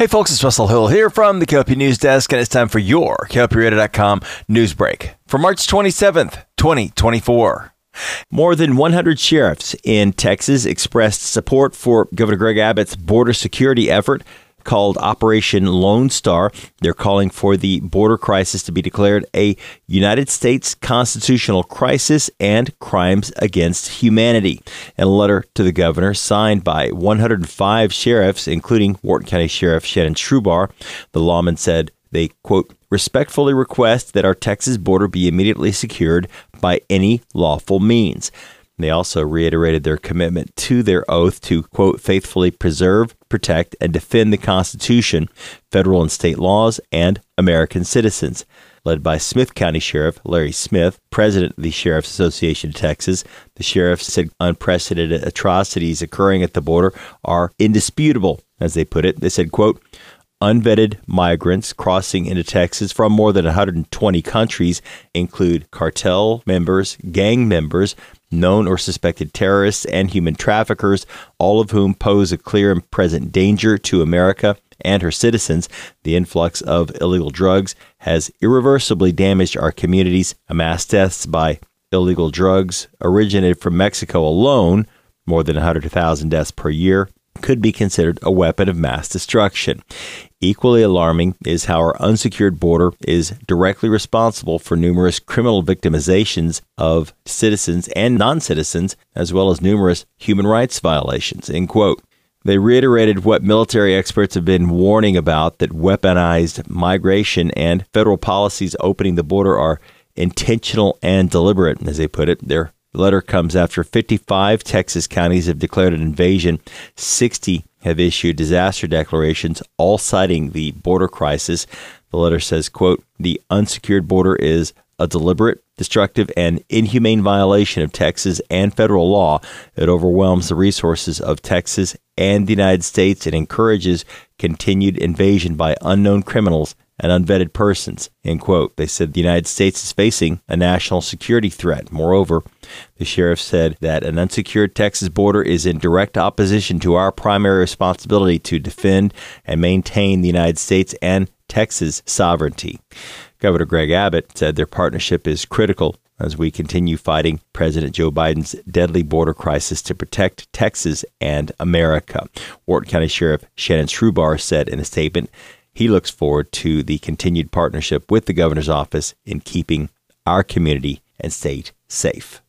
Hey folks, it's Russell Hill here from the KOP News Desk, and it's time for your KOPRadio.com news break for March 27th, 2024. More than 100 sheriffs in Texas expressed support for Governor Greg Abbott's border security effort called Operation Lone Star. They're calling for the border crisis to be declared a United States constitutional crisis and crimes against humanity. In a letter to the governor signed by 105 sheriffs, including Wharton County Sheriff Shannon Trubar, the lawman said they, quote, respectfully request that our Texas border be immediately secured by any lawful means. They also reiterated their commitment to their oath to, quote, faithfully preserve, protect, and defend the Constitution, federal and state laws, and American citizens. Led by Smith County Sheriff Larry Smith, president of the Sheriff's Association of Texas, the sheriff said unprecedented atrocities occurring at the border are indisputable, as they put it. They said, quote, unvetted migrants crossing into Texas from more than 120 countries include cartel members, gang members, known or suspected terrorists, and human traffickers, all of whom pose a clear and present danger to America and her citizens. The influx of illegal drugs has irreversibly damaged our communities. Mass deaths by illegal drugs originated from Mexico alone, more than 100,000 deaths per year, could be considered a weapon of mass destruction. Equally alarming is how our unsecured border is directly responsible for numerous criminal victimizations of citizens and non-citizens, as well as numerous human rights violations, end quote. They reiterated what military experts have been warning about, that weaponized migration and federal policies opening the border are intentional and deliberate, as they put it. Their letter comes after 55 Texas counties have declared an invasion. 60 have issued disaster declarations, all citing the border crisis. The letter says, quote, the unsecured border is a deliberate, destructive, and inhumane violation of Texas and federal law. It overwhelms the resources of Texas and the United States and encourages continued invasion by unknown criminals and unvetted persons, end quote. They said the United States is facing a national security threat. Moreover, the sheriff said that an unsecured Texas border is in direct opposition to our primary responsibility to defend and maintain the United States and Texas sovereignty. Governor Greg Abbott said their partnership is critical as we continue fighting President Joe Biden's deadly border crisis to protect Texas and America. Wharton County Sheriff Shannon Trubar said in a statement he looks forward to the continued partnership with the governor's office in keeping our community and state safe.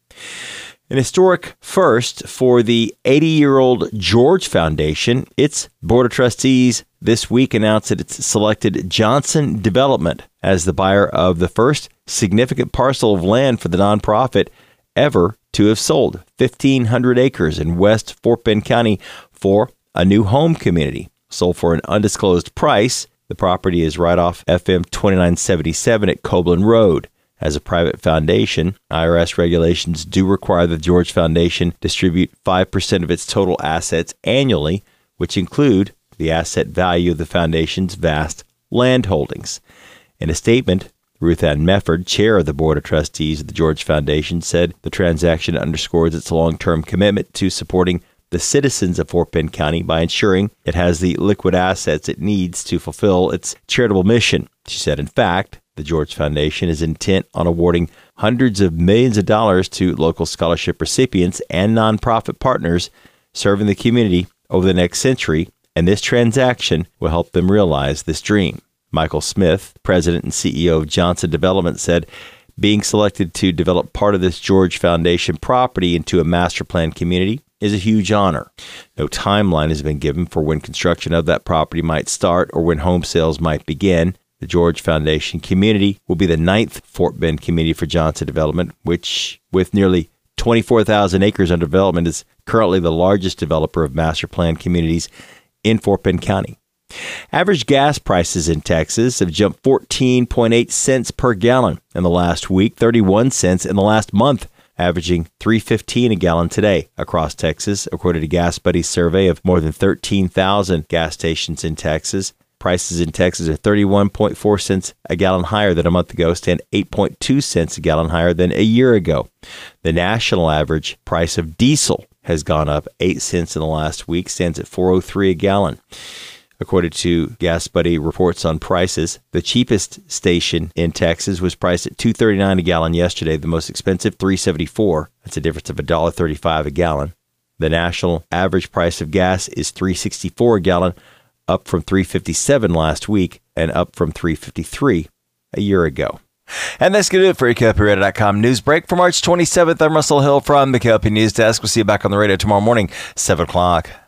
An historic first for the 80-year-old George Foundation. Its board of trustees this week announced that it's selected Johnson Development as the buyer of the first significant parcel of land for the nonprofit ever to have sold, 1,500 acres in West Fort Bend County for a new home community. Sold for an undisclosed price. The property is right off FM 2977 at Coblin Road. As a private foundation, IRS regulations do require the George Foundation distribute 5% of its total assets annually, which include the asset value of the foundation's vast land holdings. In a statement, Ruth Ann Mefford, chair of the Board of Trustees of the George Foundation, said the transaction underscores its long-term commitment to supporting the citizens of Fort Bend County by ensuring it has the liquid assets it needs to fulfill its charitable mission. She said, in fact, the George Foundation is intent on awarding hundreds of millions of dollars to local scholarship recipients and nonprofit partners serving the community over the next century, and this transaction will help them realize this dream. Michael Smith, president and CEO of Johnson Development, said being selected to develop part of this George Foundation property into a master plan community is a huge honor. No timeline has been given for when construction of that property might start or when home sales might begin. The George Foundation community will be the 9th Fort Bend community for Johnson Development, which, with nearly 24,000 acres under development, is currently the largest developer of master plan communities in Fort Bend County. Average gas prices in Texas have jumped 14.8 cents per gallon in the last week, 31 cents in the last month, averaging $3.15 a gallon today across Texas, according to Gas Buddy's survey of more than 13,000 gas stations in Texas. Prices in Texas are 31.4 cents a gallon higher than a month ago, stand 8.2 cents a gallon higher than a year ago. The national average price of diesel has gone up 8 cents in the last week, stands at $4.03 a gallon. According to Gas Buddy reports on prices, the cheapest station in Texas was priced at $2.39 a gallon yesterday. The most expensive, $3.74. That's a difference of $1.35 a gallon. The national average price of gas is $3.64 a gallon, up from $3.57 last week and up from $3.53 a year ago. And that's going to do it for your KLPRadio.com news break for March 27th. I'm Russell Hill from the KLP News Desk. We'll see you back on the radio tomorrow morning, 7 o'clock.